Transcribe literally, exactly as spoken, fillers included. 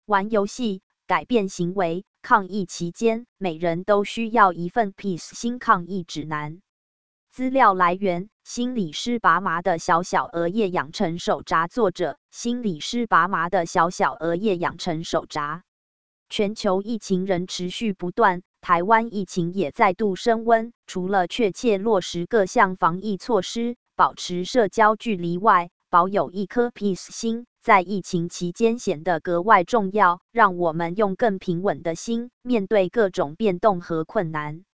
玩游戏，改变行为。抗疫期间，每人都需要一份 Peace 心抗疫指南。资料来源：心理师拔麻的小小额叶养成手札，作者：心理师拔麻的小小额叶养成手札。全球疫情仍持续不断，台湾疫情也再度升温。除了确切落实各项防疫措施，保持社交距离外，保有一颗 Peace 心，在疫情期间显得格外重要。让我们用更平稳的心，面对各种变动和困难。